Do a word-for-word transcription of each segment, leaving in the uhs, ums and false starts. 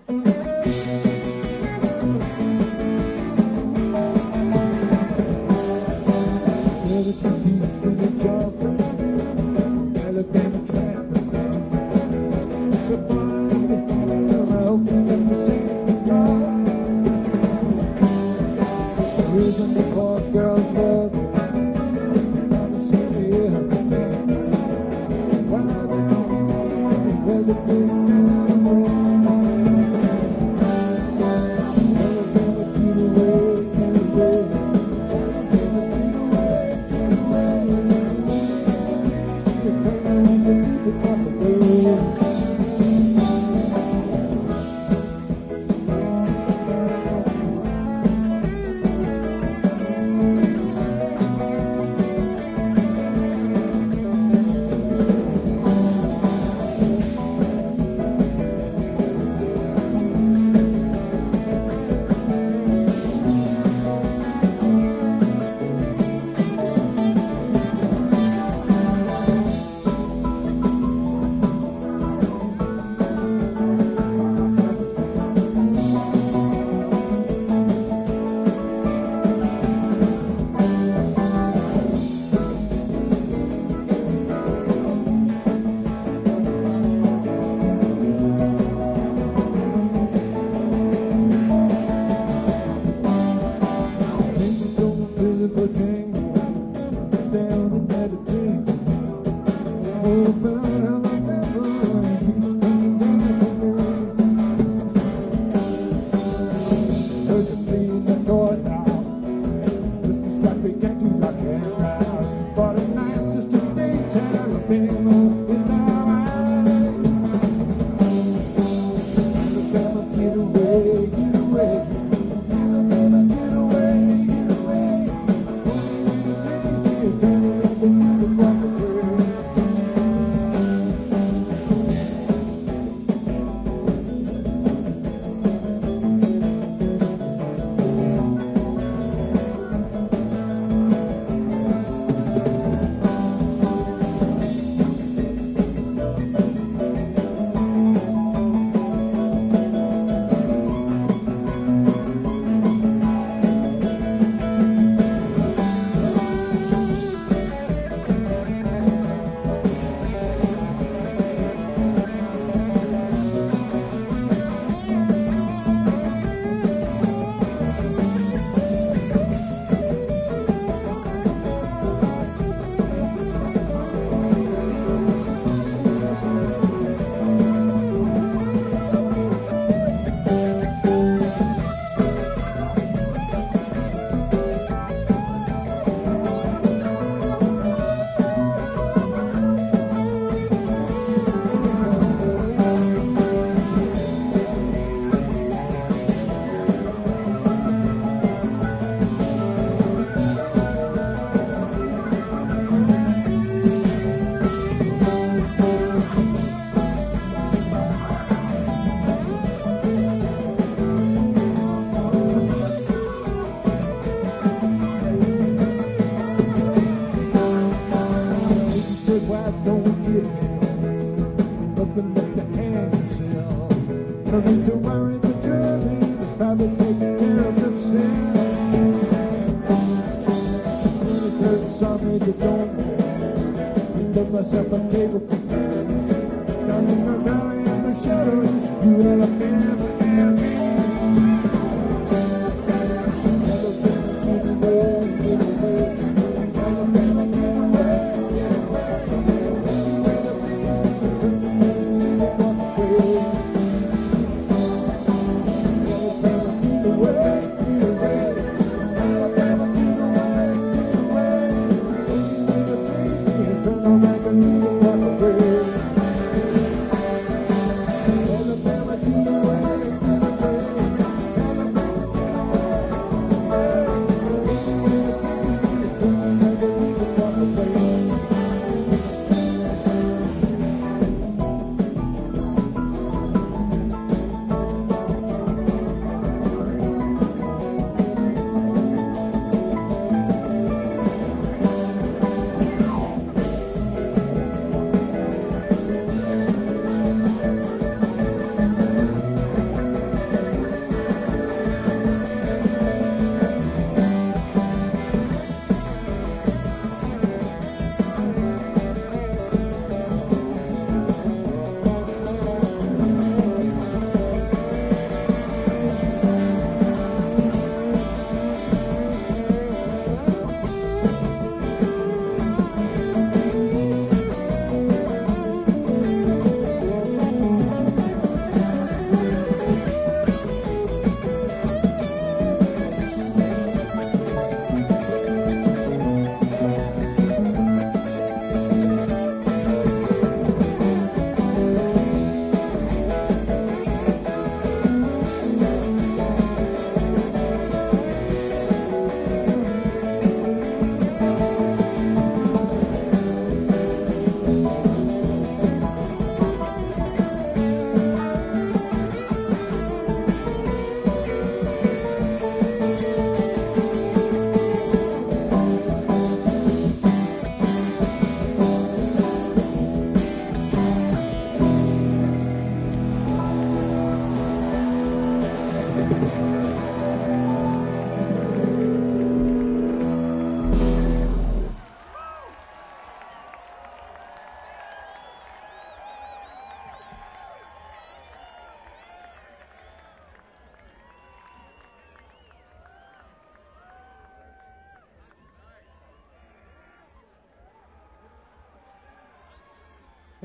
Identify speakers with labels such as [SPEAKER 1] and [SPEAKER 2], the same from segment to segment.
[SPEAKER 1] Alabama to the way.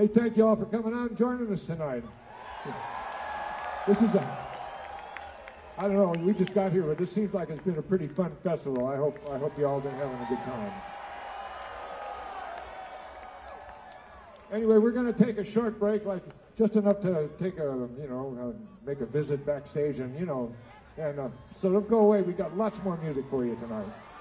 [SPEAKER 1] Hey, thank you all for coming out and joining us tonight. This is a, I don't know, we just got here, but this seems like it's been a pretty fun festival. I hope, I hope you all been having a good time. Anyway, we're going to take a short break, like just enough to take a, you know, uh, make a visit backstage, and you know, and uh, so don't go away. We got lots more music for you tonight.